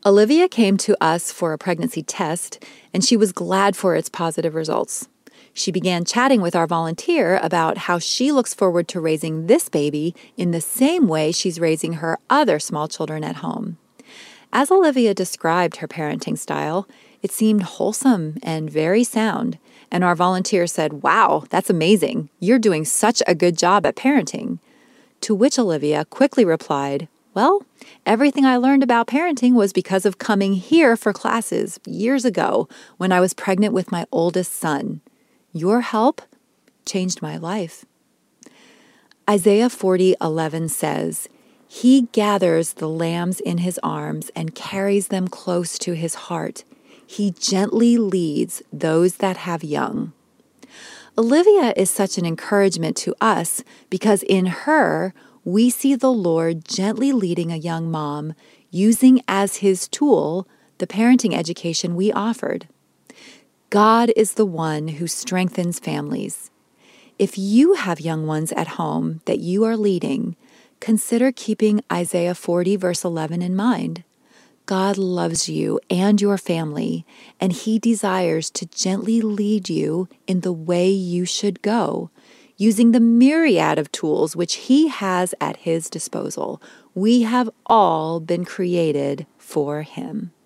Olivia came to us for a pregnancy test, and she was glad for its positive results. She began chatting with our volunteer about how she looks forward to raising this baby in the same way she's raising her other small children at home. As Olivia described her parenting style, it seemed wholesome and very sound, and our volunteer said, "Wow, that's amazing. You're doing such a good job at parenting." To which Olivia quickly replied, "Well, everything I learned about parenting was because of coming here for classes years ago when I was pregnant with my oldest son. Your help changed my life." Isaiah 40:11 says, "He gathers the lambs in his arms and carries them close to his heart. He gently leads those that have young." Olivia is such an encouragement to us because in her, we see the Lord gently leading a young mom, using as his tool the parenting education we offered. God is the one who strengthens families. If you have young ones at home that you are leading, consider keeping Isaiah 40 verse 11 in mind. God loves you and your family, and he desires to gently lead you in the way you should go, using the myriad of tools which he has at his disposal. We have all been created for him.